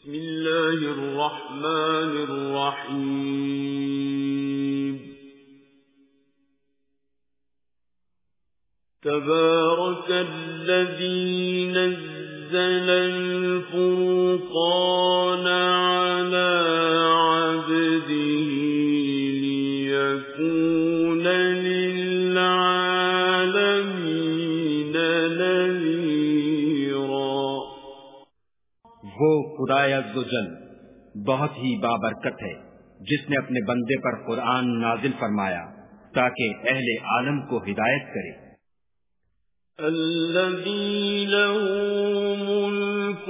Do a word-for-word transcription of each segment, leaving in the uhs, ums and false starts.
بسم اللہ الرحمن الرحیم تبارک الذی نزل الفرقان علی عبده لیکون للعالمین نذیرا۔ وہ خدائے عز و جل بہت ہی بابرکت ہے جس نے اپنے بندے پر قرآن نازل فرمایا تاکہ اہل عالم کو ہدایت کرے۔ الذی له ملک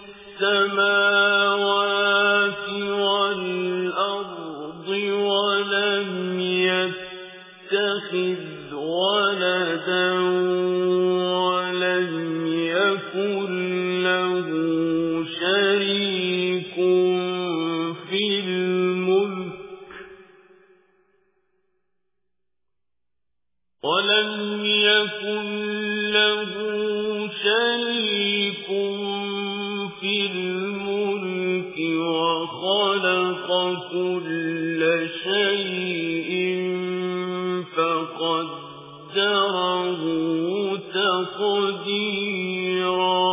السماوات والارض ولم يتخذ ولدا ولم يكن له شريك في الملك ولم يكن له شريك في الملك وخلق كل شيء فقدره تقديرا۔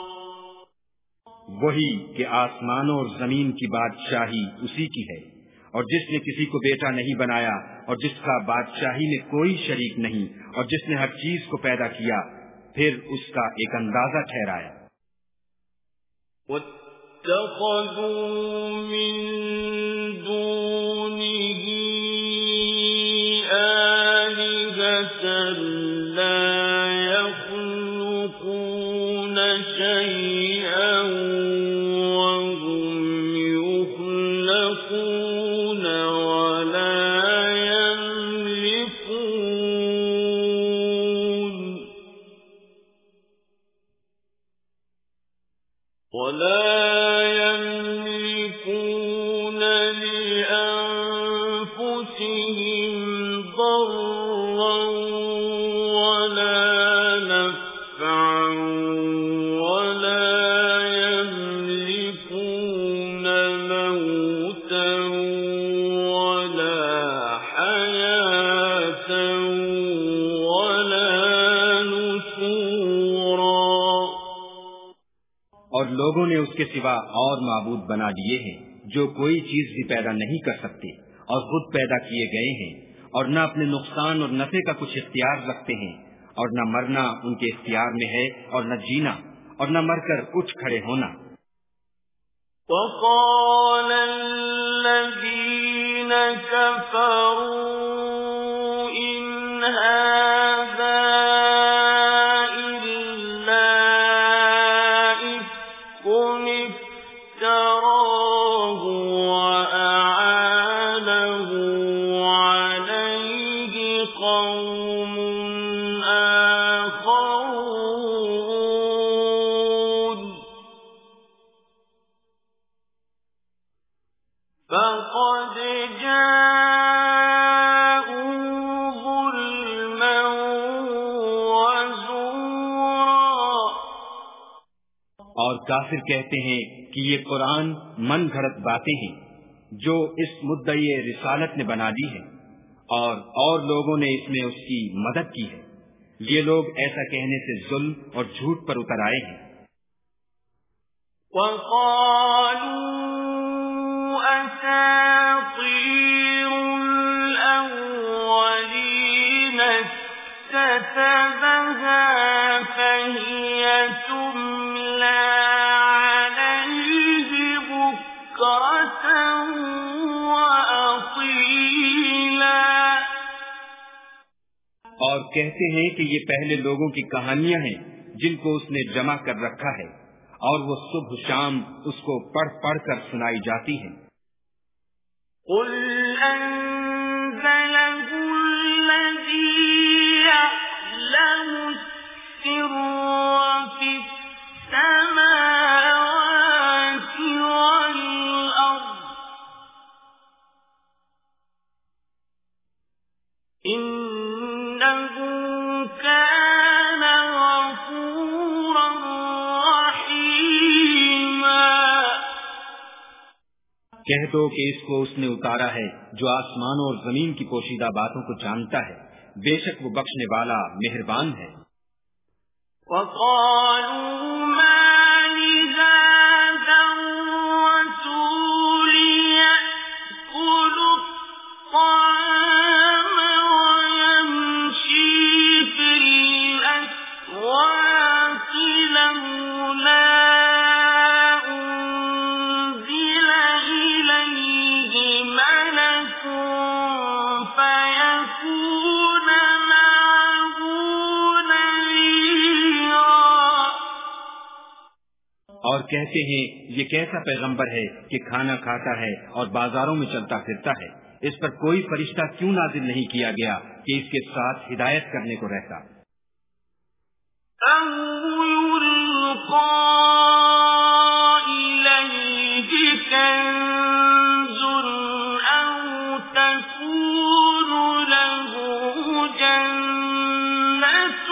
وہی کہ آسمانوں اور زمین کی بادشاہی اسی کی ہے، اور جس نے کسی کو بیٹا نہیں بنایا اور جس کا بادشاہی میں کوئی شریک نہیں، اور جس نے ہر چیز کو پیدا کیا پھر اس کا ایک اندازہ ٹھہرایا۔ وَاتَّخَذُوا مِن دُونِهِ آلِهَةً لَّا يَخْلُقُونَ شَيْئًا وَهُمْ يُخْلَقُونَ وَلَا يَمْلِكُونَ وَلَا يَمْلِكُونَ لِأَنفُسِهِمْ ضَرًّا وَلَا نَفْعًا وَلَا يَمْلِكُونَ مَوْتًا وَلَا حَيَاةً وَلَا نُشُورًا۔ اور لوگوں نے اس کے سوا اور معبود بنا لیے ہیں جو کوئی چیز بھی پیدا نہیں کر سکتے اور خود پیدا کیے گئے ہیں، اور نہ اپنے نقصان اور نفع کا کچھ اختیار رکھتے ہیں، اور نہ مرنا ان کے اختیار میں ہے اور نہ جینا، اور نہ مر کر اٹھ کھڑے ہونا۔ وَقَالَ الَّذِينَ كَفَرُوا إِنْ هَذَا فَقَدْ جَاءُوا ظُلْمًا وَزُورًا۔ اور کافر کہتے ہیں کہ یہ قرآن من گھڑت باتیں ہیں جو اس مدعی رسالت نے بنا دی ہے، اور اور لوگوں نے اس میں اس کی مدد کی ہے۔ یہ لوگ ایسا کہنے سے ظلم اور جھوٹ پر اتر آئے ہیں۔ وَقَالُوا أَسَاطِيرُ الْأَوَّلِينَ اكْتَتَبَهَا فَهِيَ تُمْلَى عَلَيْهِ بُكْرَةً وَأَصِيلًا۔ اور کہتے ہیں کہ یہ پہلے لوگوں کی کہانیاں ہیں جن کو اس نے جمع کر رکھا ہے، اور وہ صبح شام اس کو پڑھ پڑھ کر سنائی جاتی ہیں۔ قُلْ أَنزَلَهُ الَّذِي يَعْلَمُ السِّرَّ فِي السَّمَاوَاتِ وَالْأَرْضِ إِنَّهُ كَانَ غَفُورًا رَّحِيمًا۔ کہہ دو کہ اس کو اس نے اتارا ہے جو آسمانوں اور زمین کی پوشیدہ باتوں کو جانتا ہے، بے شک وہ بخشنے والا مہربان ہے۔ وَقَالُوا مَا لِهَذَا الرَّسُولِ يَأْكُلُ الطَّعَامَ وَيَمْشِي فِي الْأَسْوَاقِ لَوْلَا اور کہتے ہیں یہ کیسا پیغمبر ہے کہ کھانا کھاتا ہے اور بازاروں میں چلتا پھرتا ہے، اس پر کوئی فرشتہ کیوں نازل نہیں کیا گیا کہ اس کے ساتھ ہدایت کرنے کو رہتا؟ أَوْ يُلْقَى إِلَيْهِ كَنزٌ أَوْ تَكُونُ لَهُ جَنَّةٌ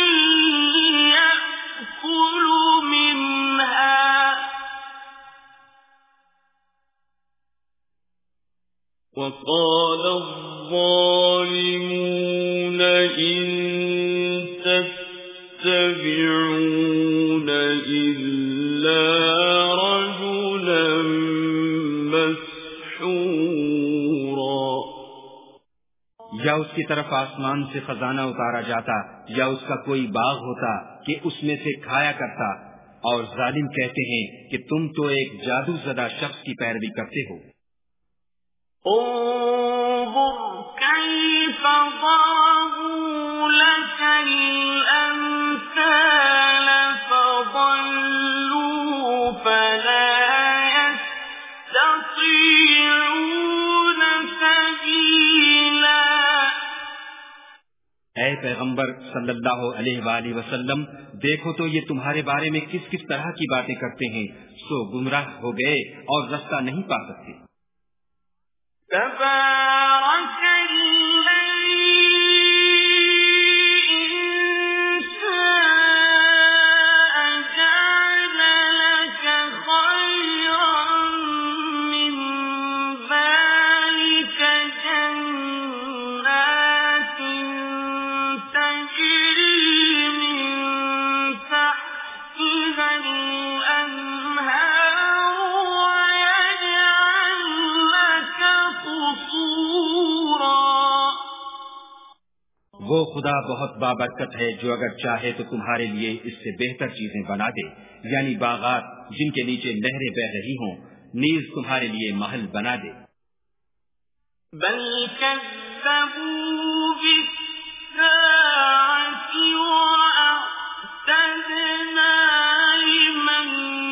يَأْكُلُ مِنْهَا وَقَالَ الظَّالِمُونَ إِن تَتَّبِعُونَ إِلَّا رَجُلًا مَسْحُورًا۔ یا اس کی طرف آسمان سے خزانہ اتارا جاتا یا اس کا کوئی باغ ہوتا کہ اس میں سے کھایا کرتا، اور ظالم کہتے ہیں کہ تم تو ایک جادو زدہ شخص کی پیروی کرتے ہو۔ انظر كيف ضربوا لك الأمثال فضلوا فلا يستطيعون سبيلا۔ اے پیغمبر صلی اللہ علیہ وآلہ وسلم، دیکھو تو یہ تمہارے بارے میں کس کس طرح کی باتیں کرتے ہیں، سو گمراہ ہو گئے اور رستہ نہیں پا سکتے۔ تبارك الذي إن شاء جعل لك خيرا من ذلك جنات تجري من تحتها الأنهار ويجعل لك قصورا۔ وہ خدا بہت بابرکت ہے جو اگر چاہے تو تمہارے لیے اس سے بہتر چیزیں بنا دے، یعنی باغات جن کے نیچے نہریں بہ رہی ہوں، نیز تمہارے لیے محل بنا دے۔ بل كذبوا بالساعة وأعتدنا لمن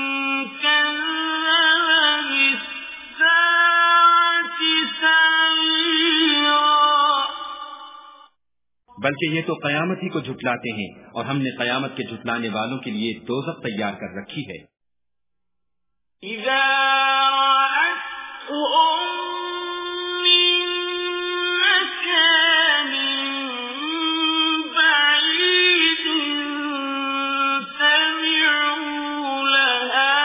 كذب بالساعة سعيرا۔ بلکہ یہ تو قیامت ہی کو جھٹلاتے ہیں، اور ہم نے قیامت کے جھٹلانے والوں کے لیے دوزخ تیار کر رکھی ہے۔ إذا رأتهم من مكان بعيد سمعوا لها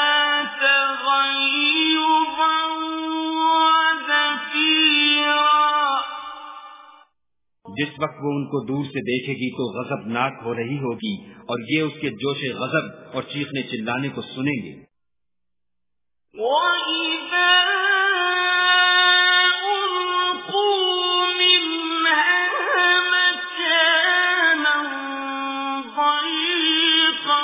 تغيظا وزفيرا۔ جس وقت وہ ان کو دور سے دیکھے گی تو غضبناک ہو رہی ہوگی، اور یہ اس کے جوش غضب اور چیخنے چلانے کو سنیں گے۔ وَإِذَا أُلْقُوا مِنْهَا مَكَانًا ضَيِّقًا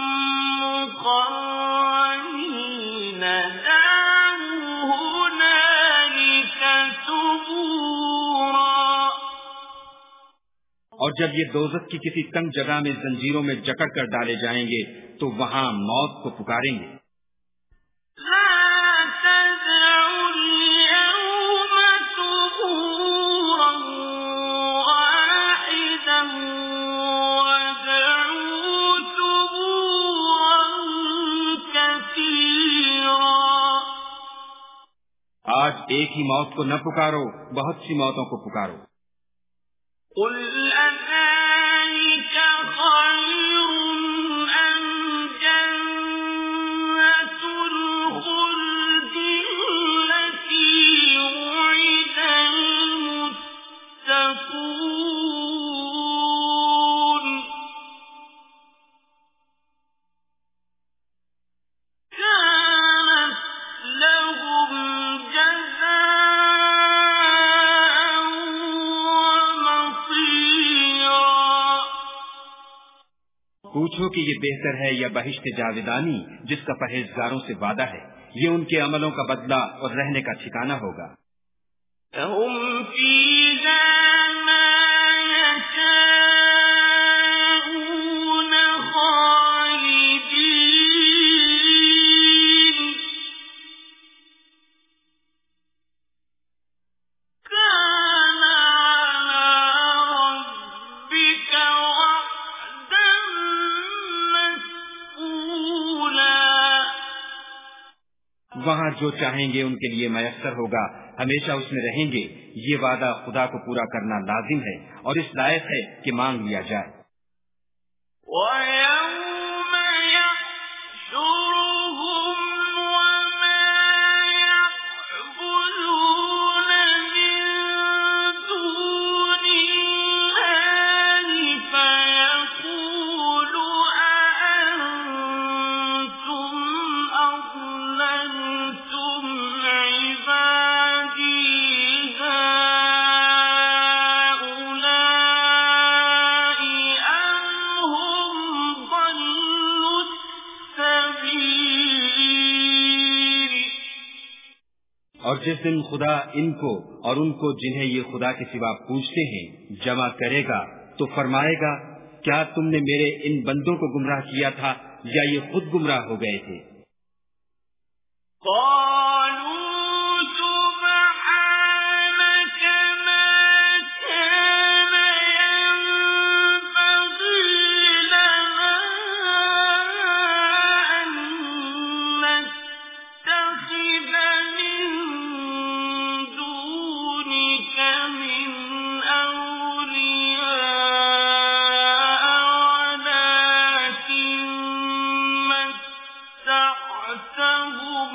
مُقَرَّنِينَ دَعَوْا هُنَالِكَ ثُبُورًا۔ اور جب یہ دوزخ کی کسی تنگ جگہ میں زنجیروں میں جکڑ کر ڈالے جائیں گے تو وہاں موت کو پکاریں گے۔ لا تدعوا اليوم ثبورا واحدا وادعوا ثبورا كثيرا۔ آج ایک ہی موت کو نہ پکارو، بہت سی موتوں کو پکارو۔ قل أذلك خير أم جنة الخلد پوچھو کہ یہ بہتر ہے یا بہشت جاویدانی جس کا پرہیزگاروں سے وعدہ ہے، یہ ان کے عملوں کا بدلہ اور رہنے کا ٹھکانہ ہوگا۔ لَهُمْ فِيهَا مَا يَشَاءُونَ خَالِدِينَ كَانَ عَلَىٰ رَبِّكَ وَعْدًا مَّسْئُولًا۔ وہاں جو چاہیں گے ان کے لیے میسر ہوگا، ہمیشہ اس میں رہیں گے، یہ وعدہ خدا کو پورا کرنا لازم ہے اور اس لائق ہے کہ مانگ لیا جائے۔ وَيَوْمَ يَحْشُرُهُمْ وَمَا يَعْبُدُونَ مِن دُونِ اللَّهِ فَيَقُولُ أَأَنتُمْ أَضْلَلْتُمْ عِبَادِي هَٰؤُلَاءِ أَمْ هُمْ ضَلُّوا السَّبِيلَ۔ اور جس دن خدا ان کو اور ان کو جنہیں یہ خدا کے سوا پوچھتے ہیں جمع کرے گا تو فرمائے گا، کیا تم نے میرے ان بندوں کو گمراہ کیا تھا یا یہ خود گمراہ ہو گئے تھے؟ قالوا سبحانك ما كان ينبغي لنا أن نتخذ من دونك من أولياء ولكن متعتهم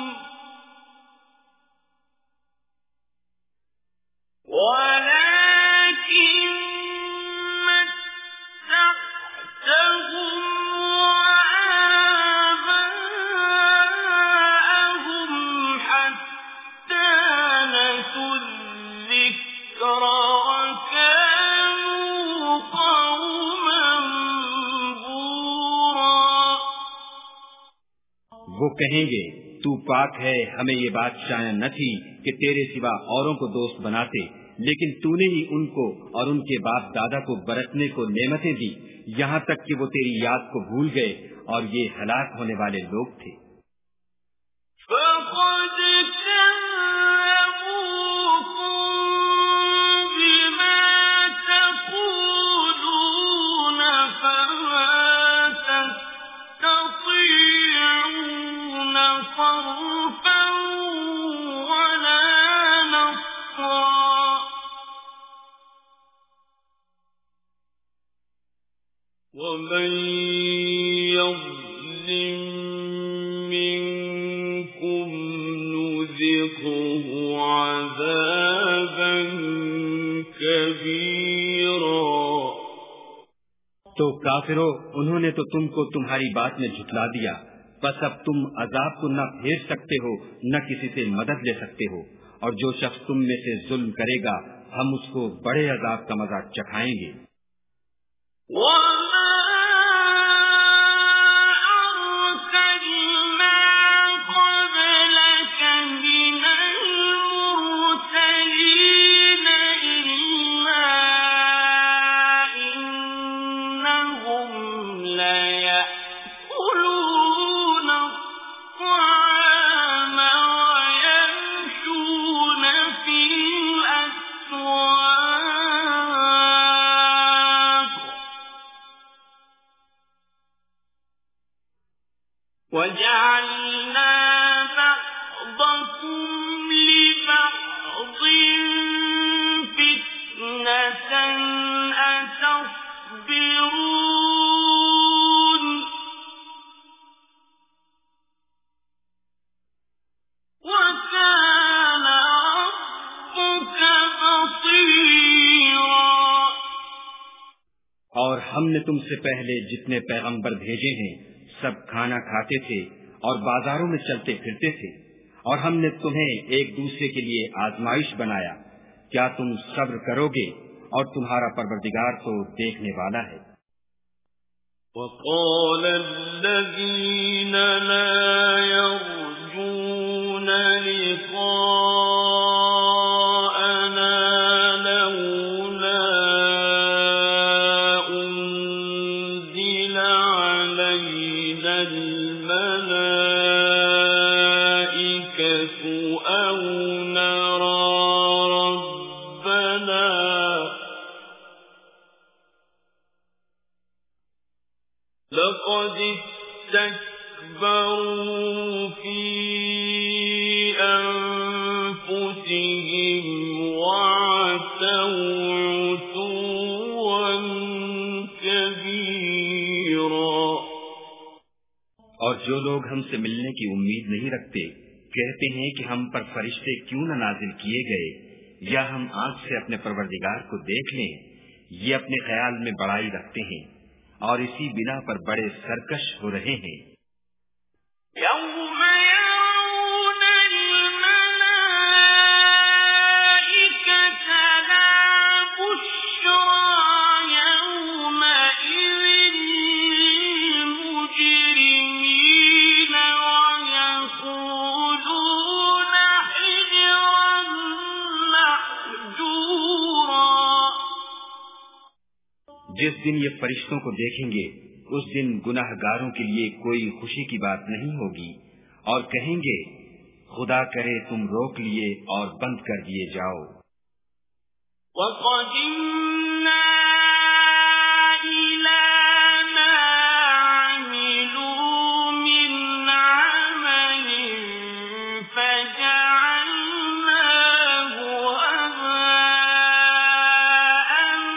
ولكن متعتهم وآباءهم حتى نسوا الذكر وكانوا قوما بورا۔ وہ کہیں گے، تو پاک ہے، ہمیں یہ بات شایع نہ تھی کہ تیرے سوا اوروں کو دوست بناتے، لیکن تو نے ہی ان کو اور ان کے باپ دادا کو برتنے کو نعمتیں دی، یہاں تک کہ وہ تیری یاد کو بھول گئے اور یہ ہلاک ہونے والے لوگ تھے۔ فَقَدْ كَذَّبُوكُم بِمَا تَقُولُونَ فَمَا تَسْتَطِيعُونَ صَرْفًا وَلَا نَصْرًا۔ وَمَن يَظْلِم مِّنكُمْ نُذِقْهُ عَذَابًا كَبِيرًا۔ تو کافرو، انہوں نے تو تم کو تمہاری بات میں جھٹلا دیا، بس اب تم عذاب کو نہ پھیر سکتے ہو نہ کسی سے مدد لے سکتے ہو، اور جو شخص تم میں سے ظلم کرے گا ہم اس کو بڑے عذاب کا مزہ چکھائیں گے۔ وَمَا أَرْسَلْنَا قَبْلَكَ مِنَ الْمُرْسَلِينَ إِلَّا إِنَّهُمْ لَيَأْكُلُونَ الطَّعَامَ وَيَمْشُونَ فِي الْأَسْوَاقِ وَجَعَلْنَا بَعْضَكُمْ لِبَعْضٍ فِتْنَةً أَتَصْبِرُونَ وَكَانَ رَبُّكَ بَصِيرًا۔ اور ہم نے تم سے پہلے جتنے پیغمبر بھیجے ہیں سب کھانا کھاتے تھے اور بازاروں میں چلتے پھرتے تھے، اور ہم نے تمہیں ایک دوسرے کے لیے آزمائش بنایا، کیا تم صبر کرو گے؟ اور تمہارا پروردگار تو دیکھنے والا ہے۔ وقال الذين لا يرجون لقاءنا لولا أنزل علينا الملائكة أو نرى ربنا لقد استكبروا في أنفسهم وعتوا عتوا كبيرا. اور جو لوگ ہم سے ملنے کی امید نہیں رکھتے کہتے ہیں کہ ہم پر فرشتے کیوں نہ نازل کیے گئے یا ہم آنکھ سے اپنے پروردگار کو دیکھ لیں. یہ اپنے خیال میں بڑائی رکھتے ہیں اور اسی بنا پر بڑے سرکش ہو رہے ہیں. يوم يرون الملائكة لا بشرى يومئذ للمجرمين ويقولون حجرا محجورا. جس دن یہ فرشتوں کو دیکھیں گے اس دن گناہ گاروں کے لیے کوئی خوشی کی بات نہیں ہوگی اور کہیں گے خدا کرے تم روک لیے اور بند کر دیے جاؤ. وَقَدِمْنَا إِلَى مَا عَمِلُوا مِنْ عَمَلٍ فَجَعَلْنَاهُ هَبَاءً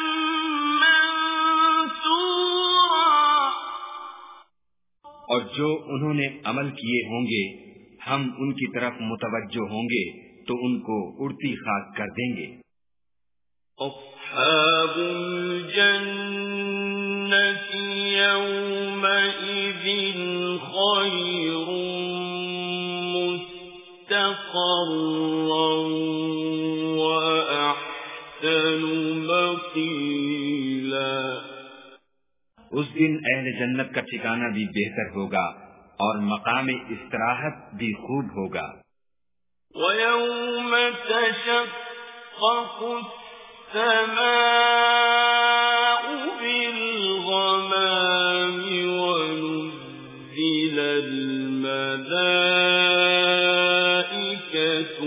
مَنثُورًا. اور جو انہوں نے عمل کیے ہوں گے ہم ان کی طرف متوجہ ہوں گے تو ان کو اڑتی خاک کر دیں گے. أصحاب الجنة يومئذ خير مستقرا وأحسن مقيلا. اس دن اہل جنت کا ٹھکانہ بھی بہتر ہوگا اور مقام استراحت بھی خوب ہوگا. وَيَوْمَ تَشَقَّقُ السَّمَاءُ بِالْغَمَامِ وَنُزِّلَ الْمَلَائِكَةُ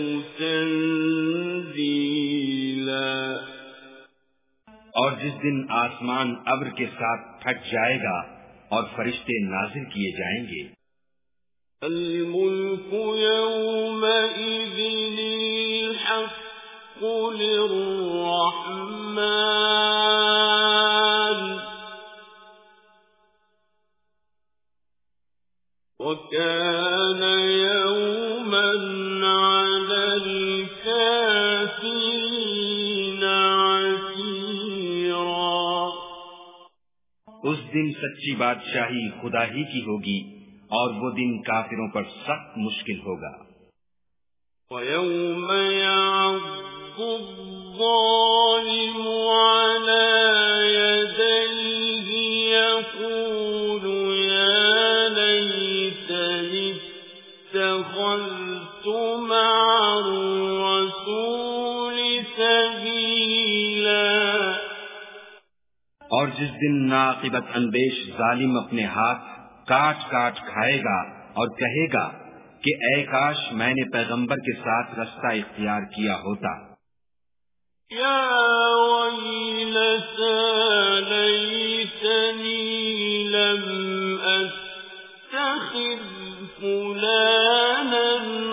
تَنزِيلًا. اور جس دن آسمان ابر کے ساتھ پھٹ جائے گا اور فرشتے نازل کیے جائیں گے. الملك يومئذ الحق للرحمن وكان يوما على الكافرين عسيرا. اس دن سچی بادشاہی خدا ہی کی ہوگی اور وہ دن کافروں پر سخت مشکل ہوگا. وَيَوْمَ يَعَضُّ الظَّالِمُ عَلَى يَدَيْهِ يَقُولُ يَا لَيْتَنِي اتَّخَذْتُ مَعَ الرَّسُولِ سَبِيلًا. اور جس دن ناقبت اندیش ظالم اپنے ہاتھ کاٹ کاٹ کھائے گا اور کہے گا کہ اے کاش میں نے پیغمبر کے ساتھ رستہ اختیار کیا ہوتا. یا ویلتى لیتنی لم اتخذ فلانا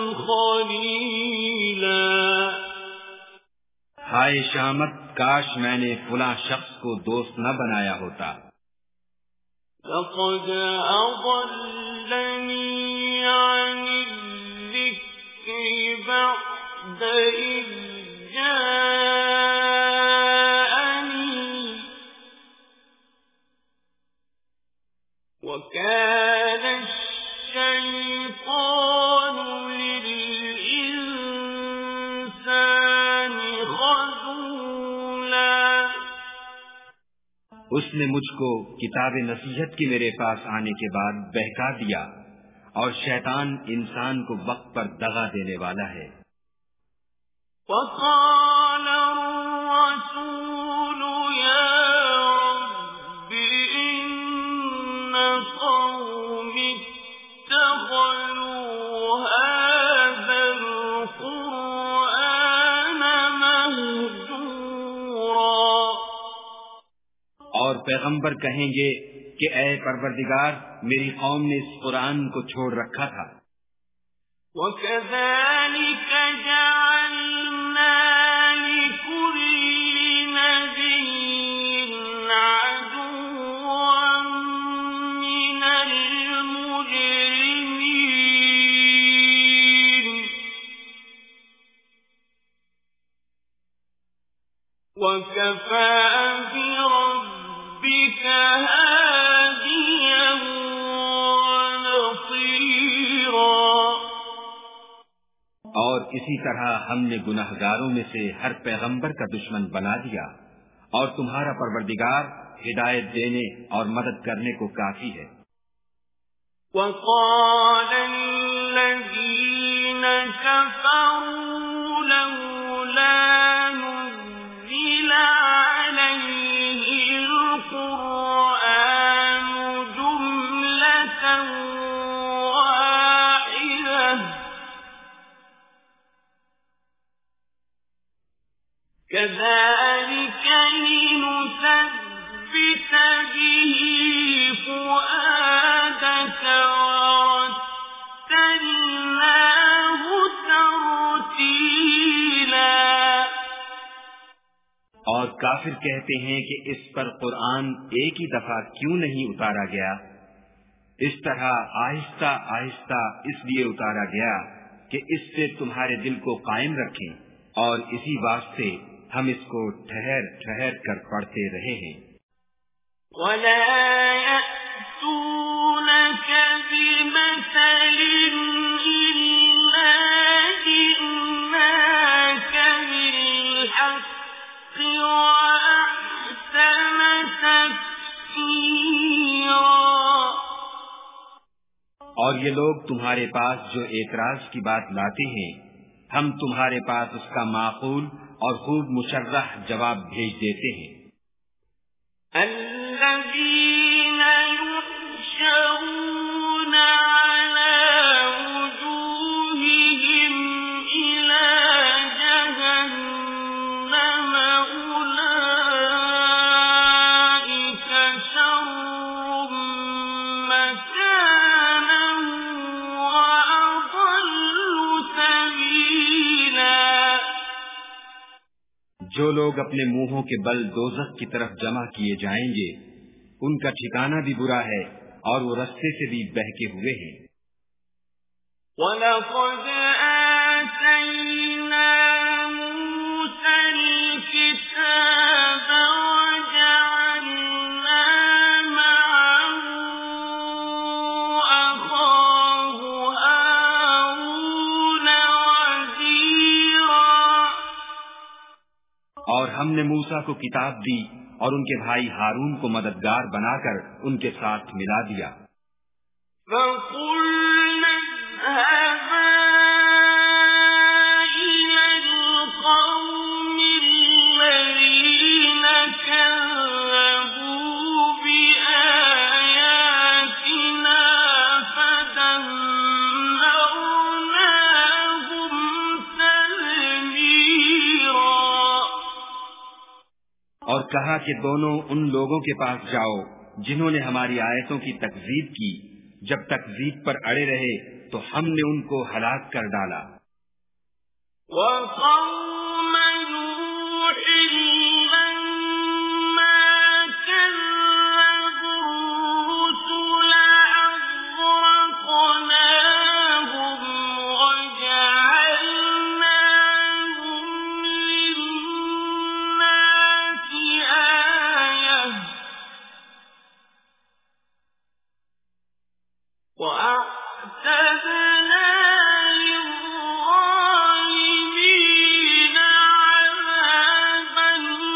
خلیلا. ہائے شامت کاش میں نے فلاں شخص کو دوست نہ بنایا ہوتا. لقد أضلني عن الذكر بعد إذ جاءني وكان الشيطان للإنسان خذولا. اس نے مجھ کو کتاب نصیحت کے میرے پاس آنے کے بعد بہکا دیا، اور شیطان انسان کو وقت پر دغا دینے والا ہے۔ وقال الرسول يا رب إن قومي اتخذوا هذا القرآن مهجورا۔ اور پیغمبر کہیں گے کہ اے پروردگار، میری قوم نے اس قرآن کو چھوڑ رکھا تھا۔ وَكَذَلِكَ جَعَلْنَا لِكُلِّ نَبِيٍّ عَدُوًّا مِّنَ الْمُجْرِمِينَ وَكَفَى بِرَبِّكَ هَادِيًا وَنَصِيرًا۔ اور اسی طرح ہم نے گناہگاروں میں سے ہر پیغمبر کا دشمن بنا دیا، اور تمہارا پروردگار ہدایت دینے اور مدد کرنے کو کافی ہے۔ وَقَالَ الَّذِينَ كَفَرُوا لَوْلَا نُزِّلَ عَلَيْهِ الْقُرْآنُ جُمْلَةً وَاحِدَةً كَذَلِكَ لِنُثَبِّتَ بِهِ فُؤَادَكَ وَرَتَّلْنَاهُ تَرْتِيلًا۔ اور کافر کہتے ہیں کہ اس پر قرآن ایک ہی دفعہ کیوں نہیں اتارا گیا؟ اس طرح آہستہ آہستہ اس لیے اتارا گیا کہ اس سے تمہارے دل کو قائم رکھیں، اور اسی واسطے ہم اس کو ٹھہر ٹھہر کر پڑھتے رہے ہیں۔ وَلَا يَأْتُونَكَ بِمَثَلٍ إِلَّا جِئْنَاكَ بِالْحَقِّ وَأَحْسَنَ تَفْسِيرًا۔ اور یہ لوگ تمہارے پاس جو اعتراض کی بات لاتے ہیں، ہم تمہارے پاس اس کا معقول اور خوب مشرح جواب بھیج دیتے ہیں۔ الَّذِينَ يُحْشَرُونَ عَلَى وُجُوهِهِمْ إِلَى جَهَنَّمَ أُولَئِكَ شَرٌّ مَّكَانًا وَأَضَلُّ سَبِيلًا۔ جو لوگ اپنے منہوں کے بل دوزخ کی طرف جمع کیے جائیں گے، ان کا ٹھکانہ بھی برا ہے اور وہ رستے سے بھی بہکے ہوئے ہیں۔ وَلَقَدْ آتَيْنَا مُوسَى الْكِتَابَ وَجَعَلْنَا مَعَهُ أَخَاهُ هَارُونَ وَزِيرًا۔ اور ہم نے موسیٰ کو کتاب دی اور ان کے بھائی ہارون کو مددگار بنا کر ان کے ساتھ ملا دیا۔ فَقُلْنَا اذْهَبَا إِلَى الْقَوْمِ الَّذِينَ كَذَّبُوا بِآيَاتِنَا فَدَمَّرْنَاهُمْ تَدْمِيرًا۔ اور کہا کہ دونوں ان لوگوں کے پاس جاؤ جنہوں نے ہماری آیتوں کی تکذیب کی، جب تکذیب پر اڑے رہے تو ہم نے ان کو ہلاک کر ڈالا۔ وَقَوْمَ نُوحٍ لَمَّا كَذَّبُوا الرُّسُلَ أَغْرَقْنَاهُمْ وَجَعَلْنَاهُمْ لِلنَّاسِ آيَةً وَأَعْتَدْنَا لِلظَّالِمِينَ عَذَابًا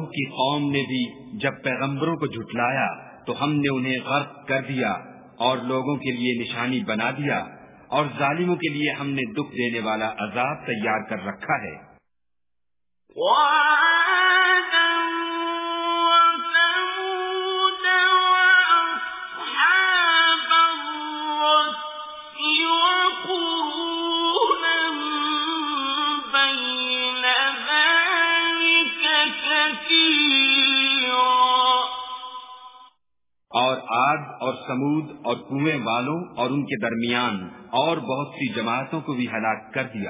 کی قوم نے بھی جب پیغمبروں کو جھٹلایا تو ہم نے انہیں غرق کر دیا اور لوگوں کے لیے نشانی بنا دیا، اور ظالموں کے لیے ہم نے دکھ دینے والا عذاب تیار کر رکھا ہے۔ وَعَادًا وَثَمُودَ وَأَصْحَابَ الرَّسِّ وَقُرُونًا بَيْنَ ذَلِكَ كَثِيرًا۔ اور عاد اور سمود اور کنویں والوں اور ان کے درمیان اور بہت سی جماعتوں کو بھی ہلاک کر دیا۔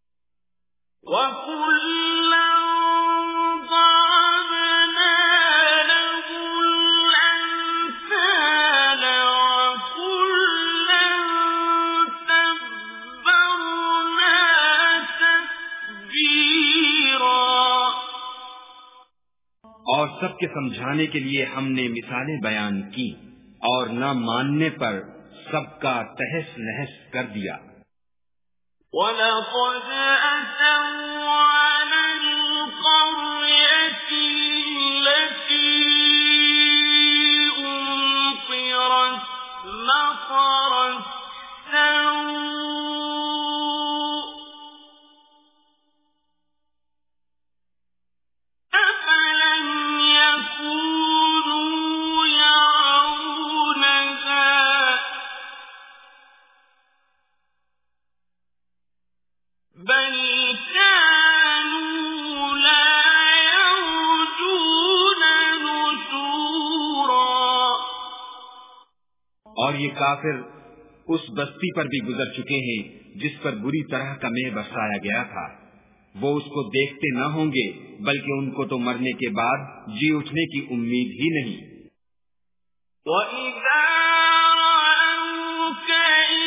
وَكُلًّا ضَرَبْنَا لَهُ الْأَمْثَالَ وَكُلًّا تَبَّرْنَا تَتْبِيرًا۔ اور سب کے سمجھانے کے لیے ہم نے مثالیں بیان کی، اور نہ ماننے پر سب کا تہس نہس کر دیا۔ وَلَقَدْ أَتَوْا عَلَى الْقَرْيَةِ الَّتِي أُمْطِرَتْ مَطَرَ السَّوْءِ أَفَلَمْ يَكُونُوا يَرَوْنَهَا بَلْ كَانُوا لَا يَرْجُونَ نُشُورًا۔ اور یہ کافر اس بستی پر بھی گزر چکے ہیں جس پر بری طرح کا مے برسایا گیا تھا، وہ اس کو دیکھتے نہ ہوں گے بلکہ ان کو تو مرنے کے بعد جی اٹھنے کی امید ہی نہیں۔ وَإِذَا رَأَوْكَ إِن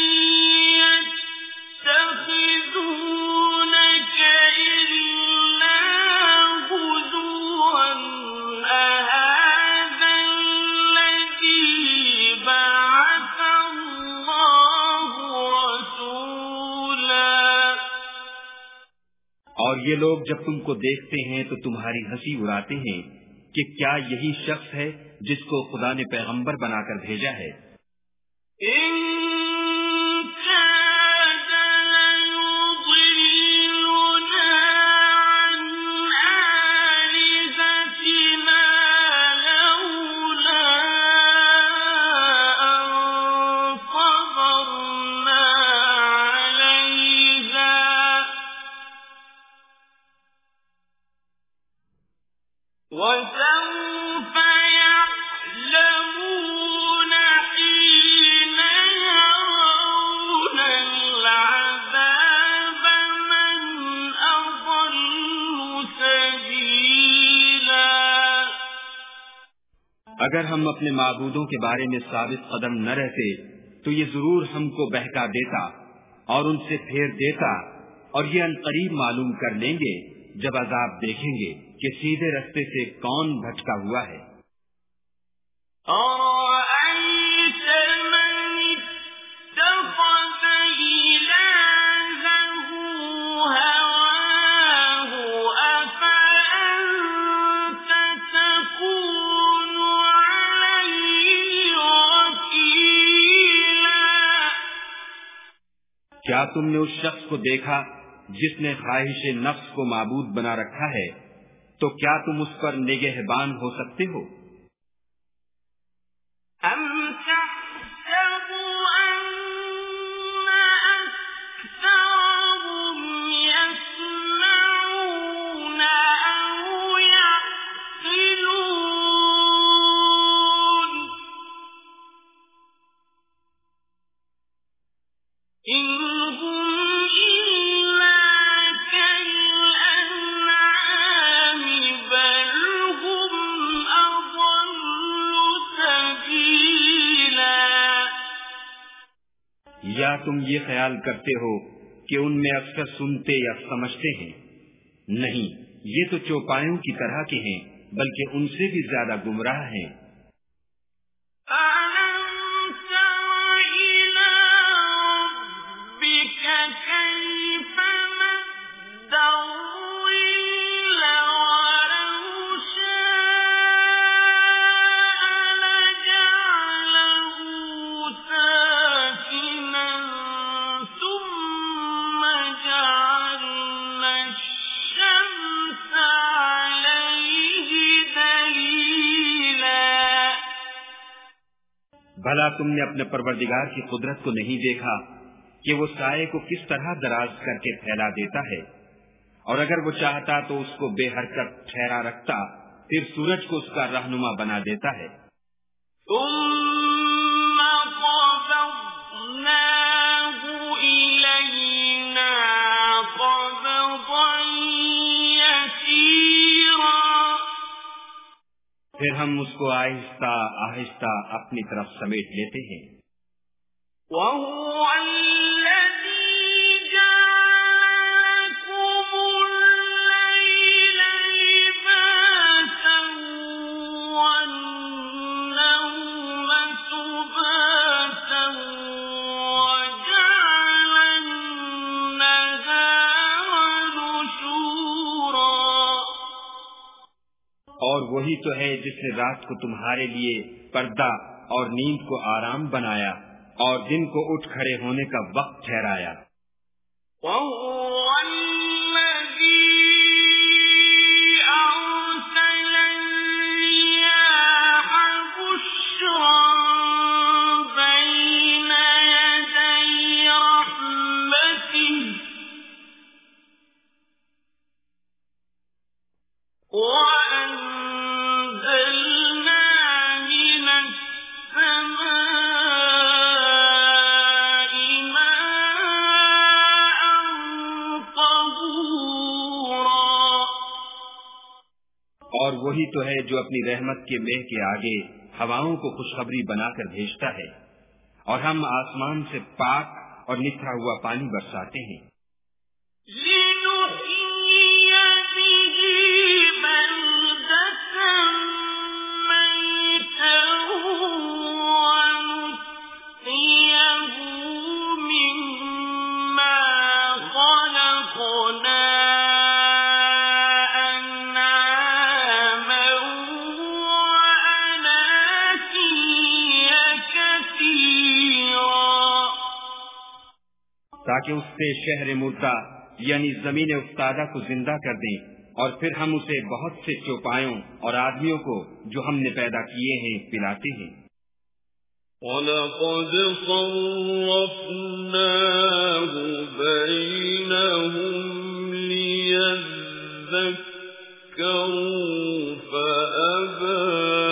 يَتَّخِذُونَكَ إِلَّا هُزُوًا أَهَٰذَا الَّذِي بَعَثَ اللَّهُ رَسُولًا۔ اور یہ لوگ جب تم کو دیکھتے ہیں تو تمہاری ہنسی اڑاتے ہیں کہ کیا یہی شخص ہے جس کو خدا نے پیغمبر بنا کر بھیجا ہے؟ إِن كَادَ لَيُضِلُّنَا عَنْ آلِهَتِنَا لَوْلَا أَن صَبَرْنَا عَلَيْهَا وَسَوْفَ يَعْلَمُونَ حِينَ يَرَوْنَ الْعَذَابَ مَنْ أَضَلُّ سَبِيلًا۔ اگر ہم اپنے معبودوں کے بارے میں ثابت قدم نہ رہتے تو یہ ضرور ہم کو بہکا دیتا اور ان سے پھیر دیتا، اور یہ عنقریب معلوم کر لیں گے جب عذاب دیکھیں گے کہ سیدھے رستے سے کون بھٹکا ہوا ہے۔ أَرَأَيْتَ مَنِ اتَّخَذَ إِلَٰهَهُ هَوَاهُ أَفَأَنتَ تَكُونُ عَلَيْهِ وَكِيلًا۔ کیا تم نے اس شخص کو دیکھا جس نے خواہش نفس کو معبود بنا رکھا ہے، تو کیا تم اس پر نگہبان ہو سکتے ہو؟ أَمْ تَحْسَبُ أَنَّ أَكْثَرَهُمْ يَسْمَعُونَ أَوْ يَعْقِلُونَ إِنْ هُمْ إِلَّا كَالْأَنْعَامِ بَلْ هُمْ أَضَلُّ سَبِيلًا۔ یا تم یہ خیال کرتے ہو کہ ان میں اکثر سنتے یا سمجھتے ہیں؟ نہیں، یہ تو چوپایوں کی طرح کے ہیں، بلکہ ان سے بھی زیادہ گمراہ ہیں۔ أَلَمْ تَرَ إِلَىٰ رَبِّكَ كَيْفَ مَدَّ الظِّلَّ وَلَوْ بھلا تم نے اپنے پروردگار کی قدرت کو نہیں دیکھا کہ وہ سائے کو کس طرح دراز کر کے پھیلا دیتا ہے، اور اگر وہ چاہتا تو اس کو بے حرکت ٹھہرا رکھتا، پھر سورج کو اس کا رہنما بنا دیتا ہے۔ ثم قبضناه إلينا قبضا يسيرا، پھر ہم اس کو آہستہ آہستہ اپنی طرف سمیٹ لیتے ہیں۔ وَهُوَ الَّذِي جَعَلَ لَكُمُ اللَّيْلَ لِبَاسًا وَالنَّوْمَ سُبَاتًا وَجَعَلَ النَّهَارَ نُشُورًا، اور وہی تو ہے جس نے رات کو تمہارے لیے پردہ اور نیند کو آرام بنایا اور دن کو اٹھ کھڑے ہونے کا وقت ٹھہرایا۔ وَهُوَ الَّذِي أَرْسَلَ الرِّيَاحَ بُشْرًا بَيْنَ يَدَيْ رَحْمَتِهِ وَأَنزَلْنَا مِنَ السَّمَاءِ مَاءً طَهُورًا، اور وہی تو ہے جو اپنی رحمت کے مہ کے آگے ہواؤں کو خوشخبری بنا کر بھیجتا ہے، اور ہم آسمان سے پاک اور نتھرا ہوا پانی برساتے ہیں۔ لِنُحْيِيَ بِهِ بَلْدَةً مَّيْتًا وَنُسْقِيَهُ مِمَّا خَلَقْنَا أَنْعَامًا وَأَنَاسِيَّ كَثِيرًا، تاکہ اس سے شہر مردہ یعنی زمین افتادہ کو زندہ کر دیں، اور پھر ہم اسے بہت سے چوپایوں اور آدمیوں کو جو ہم نے پیدا کیے ہیں پلاتے ہیں۔ وَلَقَدْ صَرَّفْنَاهُ بَيْنَهُمْ لِيَذَّكَّرُوا فَأَبَى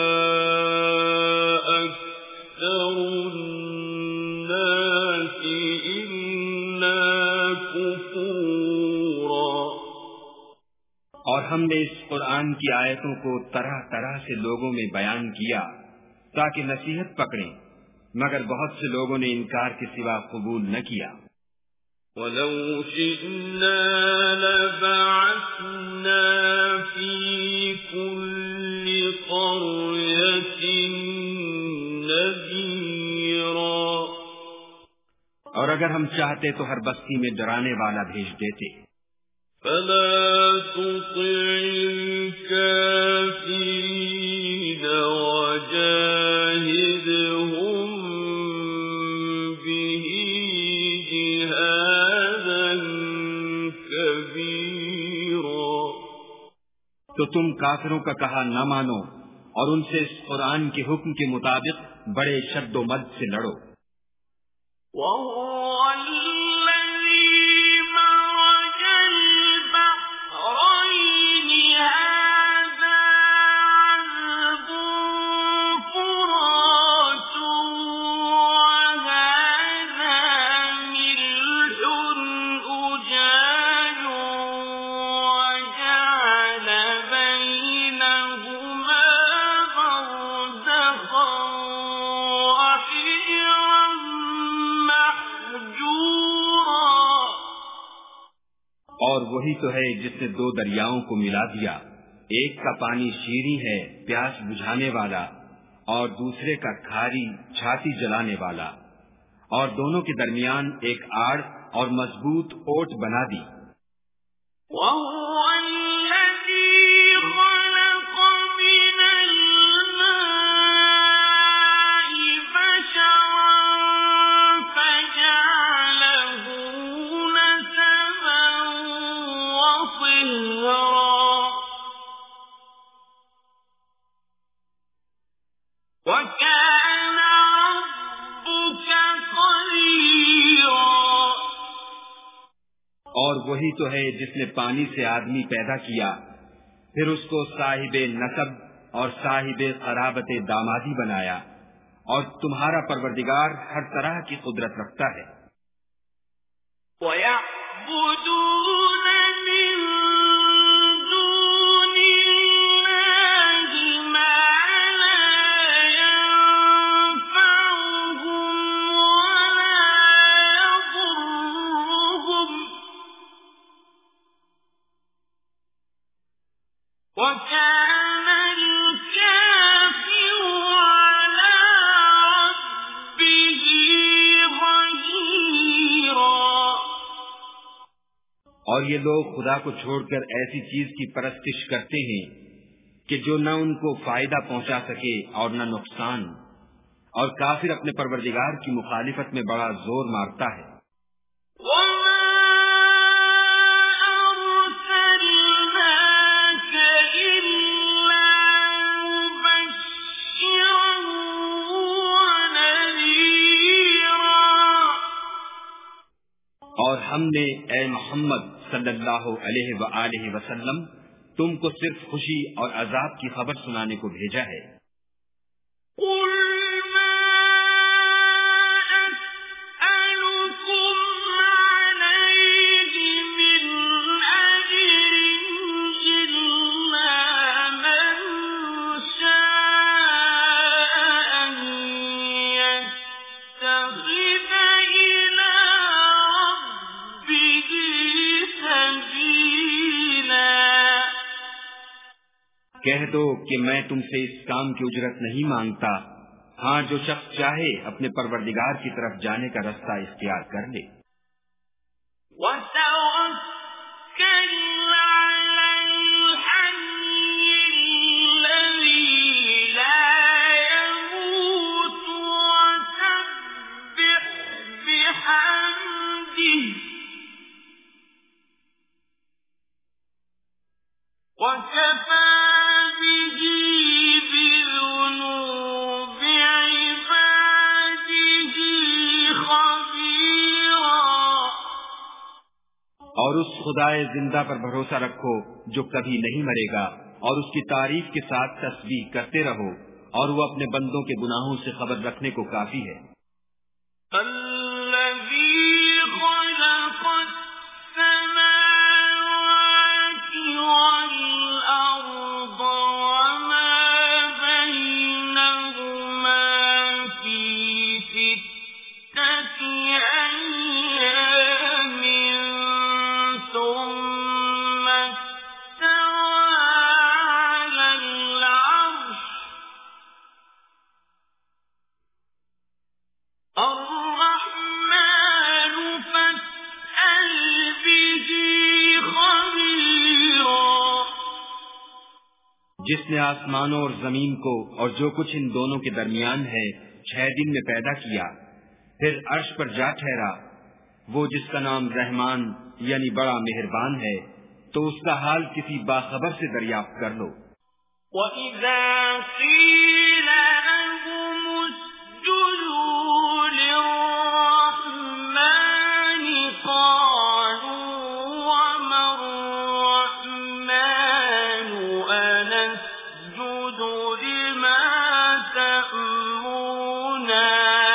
أَكْثَرُ النَّاسِ إِلَّا كُفُورًا، اور ہم نے اس قرآن کی آیتوں کو طرح طرح سے لوگوں میں بیان کیا تاکہ نصیحت پکڑیں، مگر بہت سے لوگوں نے انکار کے سوا قبول نہ کیا۔ وَلَوْ شِئْنَا لَبَعَثْنَا فِي كُلِّ قَرْيَةٍ نَذِيرًا، اور اگر ہم چاہتے تو ہر بستی میں ڈرانے والا بھیج دیتے۔ فَلَا تُطِعِ الْكَافِرِينَ وَجَاهِدْهُم بِهِ جِهَادًا كَبِيرًا، تو تم کافروں کا کہا نہ مانو اور ان سے اس قرآن کے حکم کے مطابق بڑے شد و مد سے لڑو۔ وَهُوَ الَّذِي مَرَجَ الْبَحْرَيْنِ هَٰذَا عَذْبٌ فُرَاتٌ وَهَٰذَا مِلْحٌ أُجَاجٌ وَجَعَلَ بَيْنَهُمَا بَرْزَخًا وَحِجْرًا مَّحْجُورًا، اور وہی تو ہے جس نے دو دریاؤں کو ملا دیا، ایک کا پانی شیریں ہے پیاس بجھانے والا، اور دوسرے کا کھاری چھاتی جلانے والا، اور دونوں کے درمیان ایک آڑ اور مضبوط اوٹ بنا دی۔ وَهُوَ الَّذِي خَلَقَ مِنَ الْمَاءِ بَشَرًا فَجَعَلَهُ نَسَبًا وَصِهْرًا، وَكَانَ وہی تو ہے جس نے پانی سے آدمی پیدا کیا، پھر اس کو صاحب نسب اور صاحب قرابت دامادی بنایا، اور تمہارا پروردگار ہر طرح کی قدرت رکھتا ہے۔ وَيَعْبُدُونَ مِن دُونِ اللَّهِ مَا لَا يَنفَعُهُمْ وَلَا يَضُرُّهُمْ، وَكَانَ الْكَافِرُ عَلَى رَبِّهِ ظَهِيرًا۔ اور یہ لوگ خدا کو چھوڑ کر ایسی چیز کی پرستش کرتے ہیں کہ جو نہ ان کو فائدہ پہنچا سکے اور نہ نقصان، اور کافر اپنے پروردگار کی مخالفت میں بڑا زور مارتا ہے۔ اور ہم نے اے محمد صلی اللہ علیہ وآلہ وسلم تم کو صرف خوشی اور عذاب کی خبر سنانے کو بھیجا ہے۔ قُلْ مَا أَسْأَلُكُمْ عَلَيْهِ مِنْ أَجْرٍ إِلَّا مَنْ شَاءَ أَنْ يَتَّخِذَ إِلَى رَبِّهِ سَبِيلًا۔ کہہ دو کہ میں تم سے اس کام کی اجرت نہیں مانگتا، ہاں جو شخص چاہے اپنے پروردگار کی طرف جانے کا رستہ اختیار کر لے۔ وَتَوَكَّلْ عَلَى الْحَيِّ الَّذِي لَا يَمُوتُ وَسَبِّحْ بِحَمْدِهِ وَكَفَى بِهِ بِذُنُوبِ عِبَادِهِ خَبِيرًا۔ اور اس خدائے زندہ پر بھروسہ رکھو جو کبھی نہیں مرے گا، اور اس کی تعریف کے ساتھ تسبیح کرتے رہو، اور وہ اپنے بندوں کے گناہوں سے خبر رکھنے کو کافی ہے۔ الَّذِي خَلَقَ السَّمَاوَاتِ وَالْأَرْضَ وَمَا بَيْنَهُمَا فِي سِتَّةِ أَيَّامٍ ثُمَّ اسْتَوَىٰ عَلَى الْعَرْشِ الرَّحْمَٰنُ فَاسْأَلْ بِهِ خَبِيرًا۔ جس نے آسمانوں اور زمین کو اور جو کچھ ان دونوں کے درمیان ہے چھ دن میں پیدا کیا، پھر عرش پر جا ٹھہرا، وہ جس کا نام رحمان یعنی بڑا مہربان ہے، تو اس کا حال کسی باخبر سے دریافت کر لو۔ وَإِذَا قِيلَ لَهُمُ اسْجُدُوا لِلرَّحْمَٰنِ قَالُوا وَمَا الرَّحْمَٰنُ أَنَسْجُدُ لِمَا تَأْمُرُنَا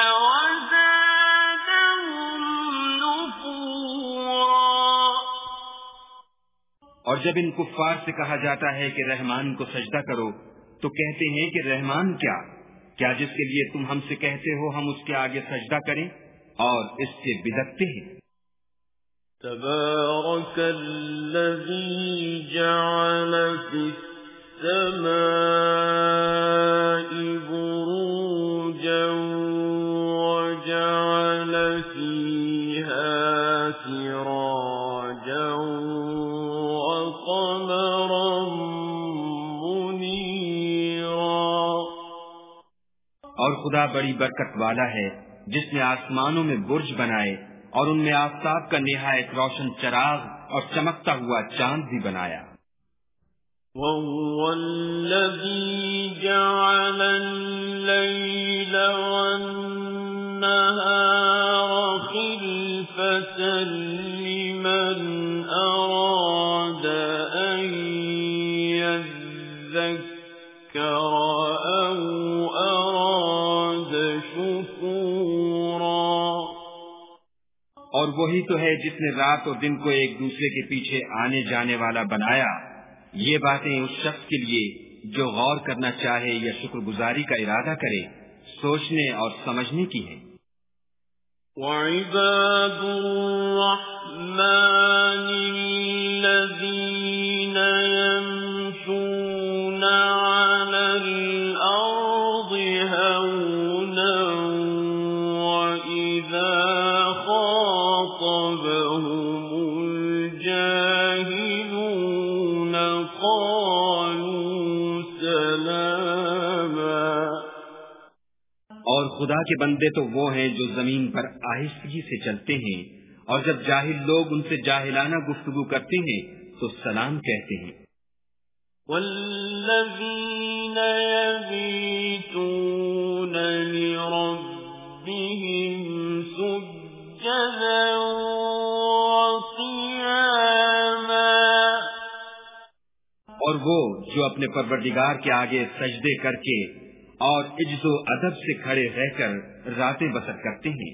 وَزَادَهُمْ نُفُورًا۔ اور جب ان کفار سے کہا جاتا ہے کہ رحمان کو سجدہ کرو تو کہتے ہیں کہ رحمان کیا کیا جس کے لیے تم ہم سے کہتے ہو ہم اس کے آگے سجدہ کریں، اور اس سے بدعتے ہیں۔ تبارك الذي جعل في السماء بروجا وجعل فيها سراجا وقمرا منيرا۔ اور خدا بڑی برکت والا ہے جس نے آسمانوں میں برج بنائے اور ان میں آفتاب کا نہایت روشن چراغ اور چمکتا ہوا چاند بھی بنایا۔ وَهُوَ الَّذِي جَعَلَ اللَّيْلَ وَالنَّهَارَ خِلْفَةً لِمَنْ اور وہی تو ہے جس نے رات اور دن کو ایک دوسرے کے پیچھے آنے جانے والا بنایا. یہ باتیں اس شخص کے لیے جو غور کرنا چاہے یا شکر گزاری کا ارادہ کرے سوچنے اور سمجھنے کی ہیں. وَعِبَادُ الرَّحْمَنِ الَّذِينَ يَمْشُونَ عَلَى الْأَرْضِ هَوْنًا وَإِذَا خَاطَبَهُمُ الْجَاهِلُونَ قَالُوا سَلَامًا. اور خدا کے بندے تو وہ ہیں جو زمین پر آہستگی سے چلتے ہیں اور جب جاہل لوگ ان سے جاہلانہ گفتگو کرتے ہیں تو سلام کہتے ہیں. والذین یبیتون لربهم سجدا وقیاما. اور وہ جو اپنے پروردگار کے آگے سجدے کر کے اور عجز و ادب سے کھڑے رہ کر راتیں بسر کرتے ہیں.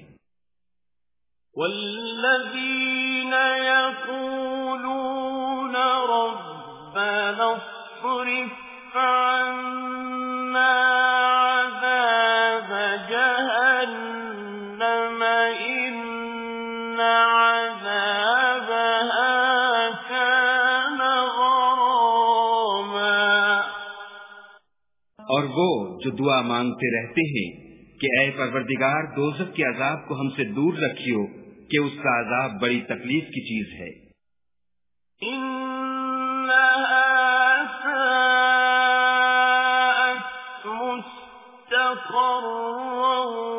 والذین یقولون ربنا اصرف عنا عذاب جہنم ان عذابها كان غراما. اور وہ جو دعا مانگتے رہتے ہیں کہ اے پروردگار دوزخ کے عذاب کو ہم سے دور رکھیو کہ اس کا عذاب بڑی تکلیف کی چیز ہے. انها ساءت مستقرا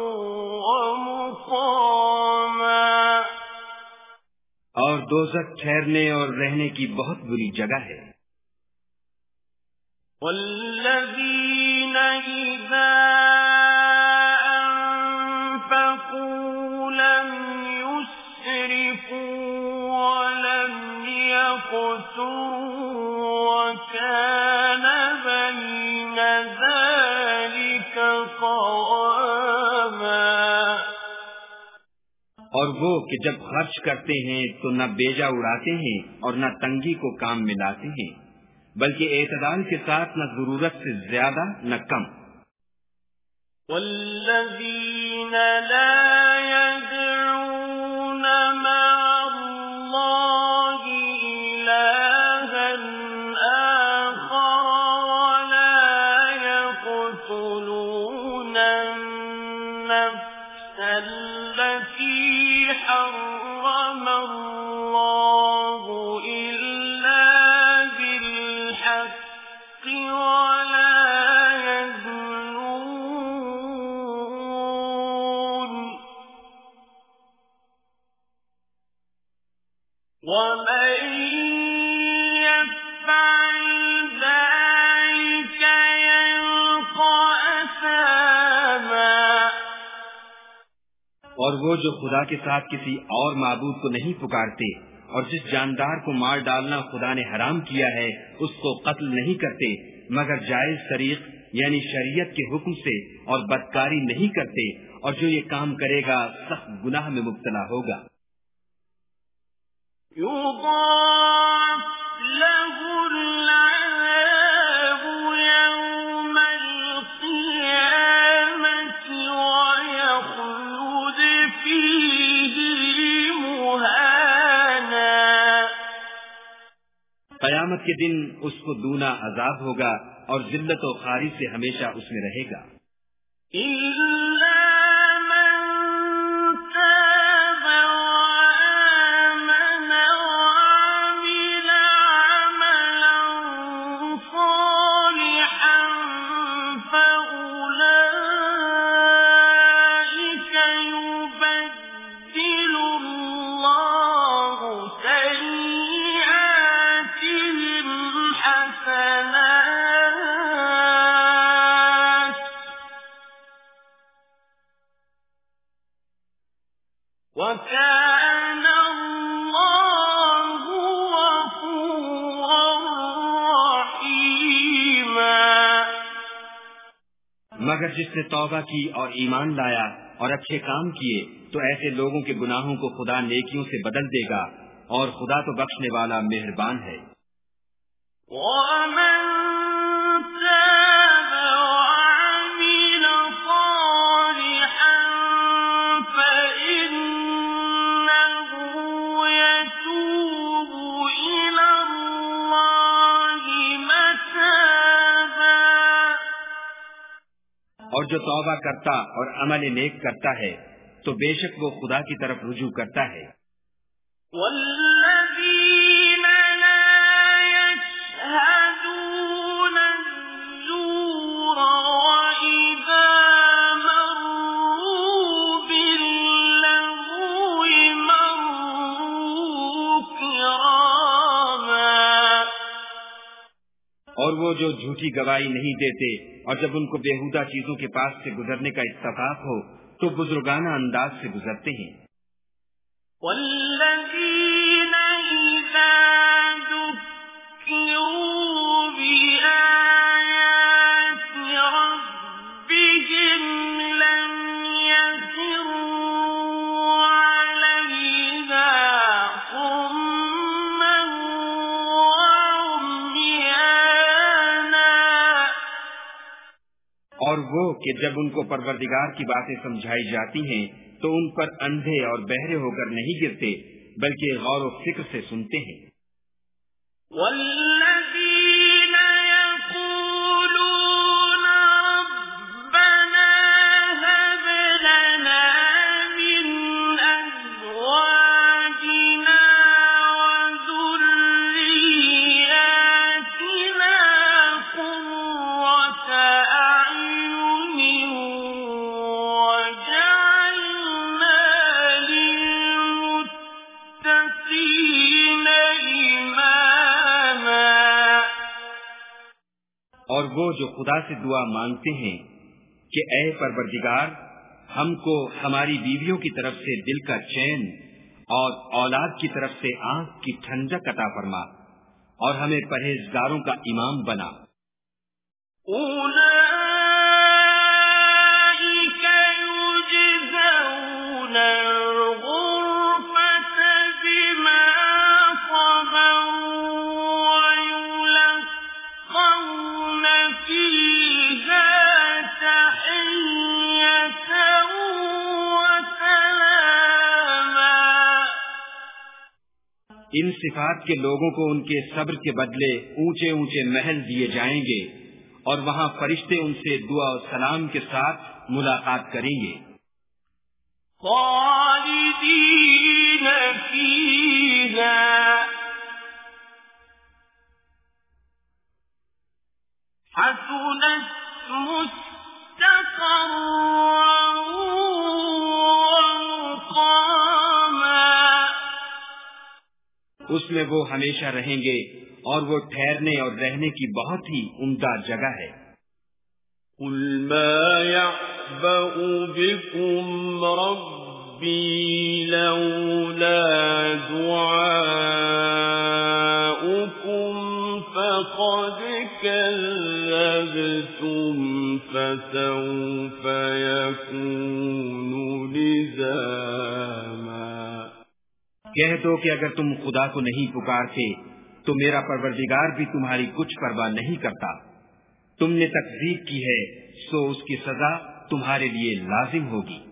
ومقاما. اور دوزخ ٹھہرنے اور رہنے کی بہت بری جگہ ہے. والذین اذا انفقوا لم يسرفوا ولم يقتروا وكان بين ذلك قواما. اور وہ کہ جب خرچ کرتے ہیں تو نہ بیجا اڑاتے ہیں اور نہ تنگی کو کام میں لاتے ہیں بلکہ اعتدال کے ساتھ نہ ضرورت سے زیادہ نہ کم. والذین لا يدعون مع اللہ الہا آخر ولا يقتلون النفس التي حرم اللہ إلا بالحق ولا يزنون ومن يفعل ذلك يلقى أثاما. اور وہ جو خدا کے ساتھ کسی اور معبود کو نہیں پکارتے اور جس جاندار کو مار ڈالنا خدا نے حرام کیا ہے اس کو قتل نہیں کرتے مگر جائز طریق یعنی شریعت کے حکم سے اور بدکاری نہیں کرتے اور جو یہ کام کرے گا سخت گناہ میں مبتلا ہوگا. يضاعف له العذاب يوم القيامة ويخلد فيه مهانا. قیامت کے دن اس کو دونا عذاب ہوگا اور ذلت و خواری سے ہمیشہ اس میں رہے گا. إلا من تاب وآمن وعمل عملا صالحا فأولئك يبدل الله سيئاتهم حسنات وَكَانَ اللَّهُ غَفُورًا رَّحِيمًا. مگر جس نے توبہ کی اور ایمان لایا اور اچھے کام کیے تو ایسے لوگوں کے گناہوں کو خدا نیکیوں سے بدل دے گا، اور خدا تو بخشنے والا مہربان ہے۔ وَمَن تَابَ وَعَمِلَ صَالِحًا فَإِنَّهُ يَتُوبُ إِلَى اللَّهِ مَتَابًا۔ اور جو توبہ کرتا اور عمل نیک کرتا ہے تو بے شک وہ خدا کی طرف رجوع کرتا ہے۔ وَالَّذِينَ لَا يَشْهَدُونَ الزُّورَ وَإِذَا مَرُّوا بِاللَّغْوِ مَرُّوا كِرَامًا۔ اور وہ جو جھوٹی گواہی نہیں دیتے اور جب ان کو بیہودہ چیزوں کے پاس سے گزرنے کا اتفاق ہو تو بزرگانہ انداز سے گزرتے ہیں۔ وَالَّذِينَ إِذَا ذُكِّرُوا بِآيَاتِ رَبِّهِمْ لَمْ يَخِرُّوا عَلَيْهَا صُمًّا وَعُمْيَانًا۔ اور وہ کہ جب ان کو پروردگار کی باتیں سمجھائی جاتی ہیں تو ان پر اندھے اور بہرے ہو کر نہیں گرتے بلکہ غور و فکر سے سنتے ہیں۔ وَالَّذِينَ يَقُولُونَ رَبَّنَا هَبْ لَنَا مِنْ أَزْوَاجِنَا وَذُرِّيَّاتِنَا قُرَّةَ أَعْيُنٍ وَاجْعَلْنَا لِلْمُتَّقِينَ إِمَامًا۔ اور وہ جو خدا سے دعا مانگتے ہیں کہ اے پروردگار ہم کو ہماری بیویوں کی طرف سے دل کا چین اور اولاد کی طرف سے آنکھ کی ٹھنڈک عطا فرما اور ہمیں پرہیزگاروں کا امام بنا۔ أُولَئِكَ يُجْزَوْنَ الْغُرْفَةَ بِمَا صَبَرُوا وَيُلَقَّوْنَ فِيهَا تَحِيَّةً وَسَلَامًا۔ ان صفات کے لوگوں کو ان کے صبر کے بدلے اونچے اونچے محل دیے جائیں گے اور وہاں فرشتے ان سے دعا و سلام کے ساتھ ملاقات کریں گے۔ خالدین فیہا حسنت مستقرا ومقاما۔ اس میں وہ ہمیشہ رہیں گے اور وہ ٹھہرنے اور رہنے کی بہت ہی عمدہ جگہ ہے۔ قُلْ مَا يَعْبَأُ بِكُمْ رَبِّي لَوْلَا دُعَاؤُكُمْ فَقَدْ كَذَّبْتُمْ فَسَوْفَ يَكُونُ لِزَامًا۔ کہہ دو کہ اگر تم خدا کو نہیں پکارتے تو میرا پروردگار بھی تمہاری کچھ پرواہ نہیں کرتا۔ تم نے تکذیب کی ہے سو اس کی سزا تمہارے لیے لازم ہوگی۔